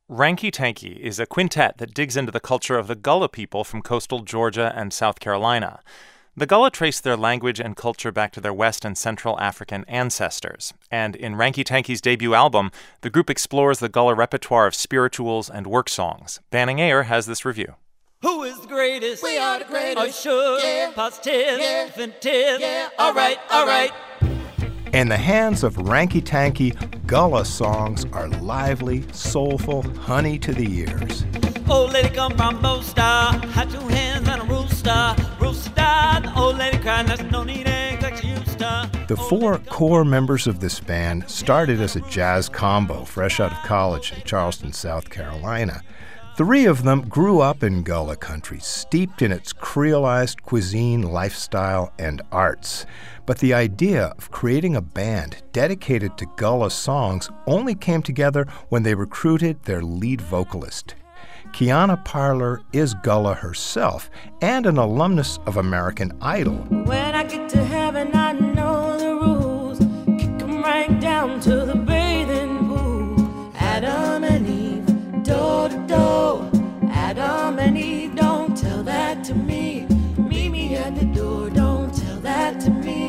Ranky Tanky is a quintet that digs into the culture of the Gullah people from coastal Georgia and South Carolina. The Gullah trace their language and culture back to their West and Central African ancestors. And in Ranky Tanky's debut album, the group explores the Gullah repertoire of spirituals and work songs. Banning Ayer has this review. Who is the greatest? We are the greatest. Sure, Yeah. positive, Yeah. definitive. Yeah. All right, all right. In the hands of Ranky Tanky, Gullah songs are lively, soulful, honey to the ears. Old lady come from Bosta, had two hands and a rooster. Rooster died, the old lady cried, that's no need eggs like she used to. The four core members of this band started as a jazz combo fresh out of college in Charleston, South Carolina. Three of them grew up in Gullah country, steeped in its creolized cuisine, lifestyle, and arts. But the idea of creating a band dedicated to Gullah songs only came together when they recruited their lead vocalist. Kiana Parler is Gullah herself and an alumnus of American Idol. When I get to heaven, I know the rules. Kick 'em right down to the bathing pool. Adam and Eve, door to door. Adam and Eve, don't tell that to me. Meet me at the door, don't tell that to me.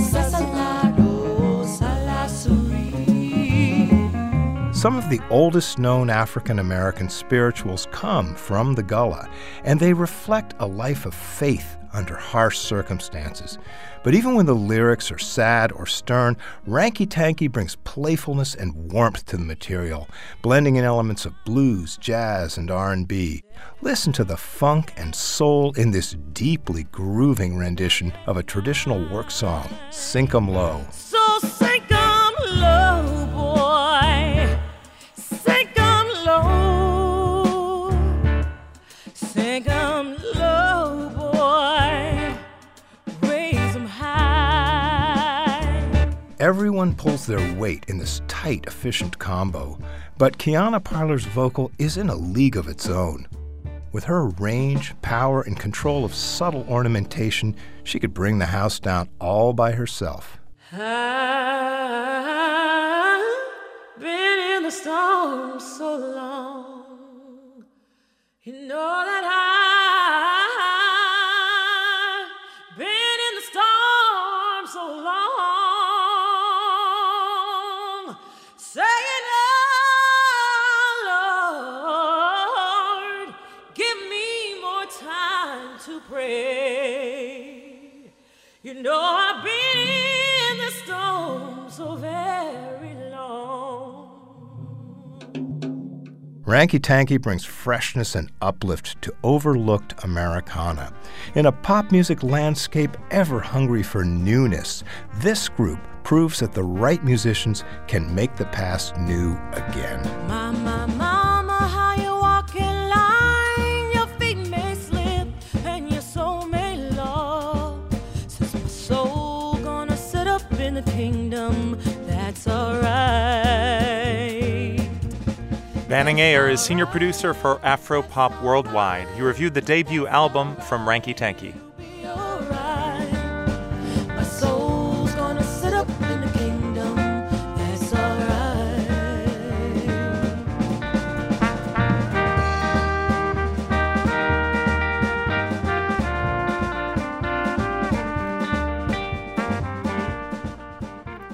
Asasalado, salasuri. Some of the oldest known African American spirituals come from the Gullah, and they reflect a life of faith under harsh circumstances. But even when the lyrics are sad or stern, Ranky Tanky brings playfulness and warmth to the material, blending in elements of blues, jazz, and R&B. Listen to the funk and soul in this deeply grooving rendition of a traditional work song, Sink 'em Low. So sink 'em low, boy. Sink 'em low. Sink 'em low, boy. Raise 'em high. Everyone pulls their weight in this tight, efficient combo, but Kiana Parler's vocal is in a league of its own. With her range, power, and control of subtle ornamentation, she could bring the house down all by herself. I've been in the storm so long, you know that I've been in the storm so long, saying, oh Lord, give me more time to pray. You know I've been in the storm so very long. Ranky Tanky brings freshness and uplift to overlooked Americana. In a pop music landscape ever hungry for newness, this group proves that the right musicians can make the past new again. Mama, mama, how you walking line? Your feet may slip and your soul may lost. Since my soul gonna sit up in the kingdom, that's alright. Banning Ayer is senior producer for Afropop Worldwide. He reviewed the debut album from Ranky Tanky.